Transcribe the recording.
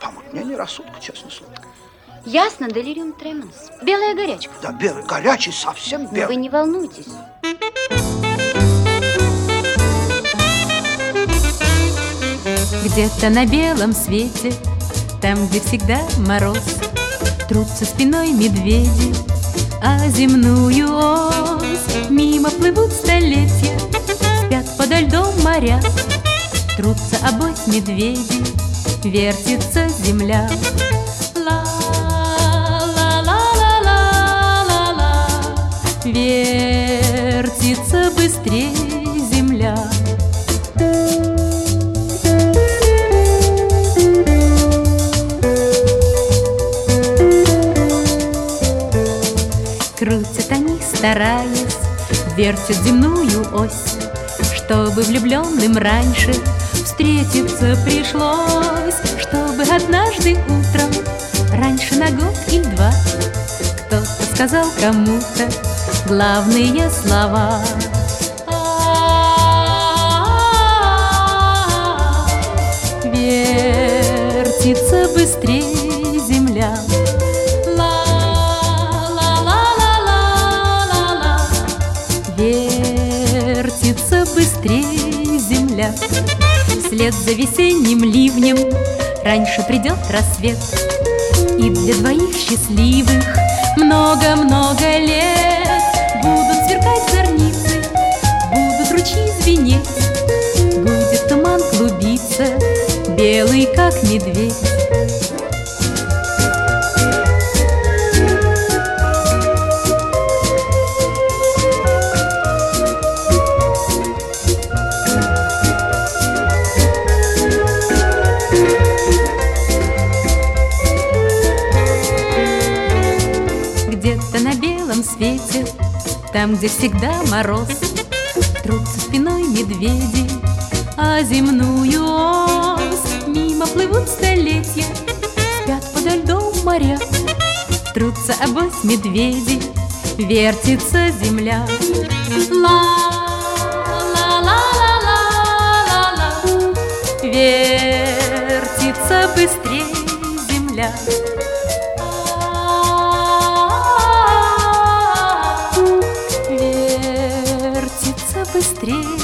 Помутнение рассудка, честно слово. Ясно, делириум тременс. Белая горячка. Да, белый, горячий, совсем белый. Но вы не волнуйтесь. Где-то на белом свете, там, где всегда мороз, трутся спиной медведи, а земную ось мимо плывут столетия, спят подо льдом моря, трутся обось медведи, вертится земля. Ла-ла-ла-ла-ла-ла, вертится быстрее земля. Крутят они, стараясь, вертят земную ось, чтобы влюбленным раньше встретиться пришлось, чтобы однажды утром, раньше на год или два, кто-то сказал кому-то главные слова. Вертится быстрее земля. Вертится быстрее земля. Вслед за весенним ливнем раньше придет рассвет, и для двоих счастливых много-много лет будут сверкать зорницы, будут ручьи звенеть, будет туман клубиться, белый как медведь. Где-то на белом свете, там, где всегда мороз, трутся спиной медведи, а земную ось мимо плывут столетия, спят подо льдом моря, трутся обось медведи, вертится земля. Ла-ла-ла-ла-ла-ла, вертится быстрее земля. Вертится быстрее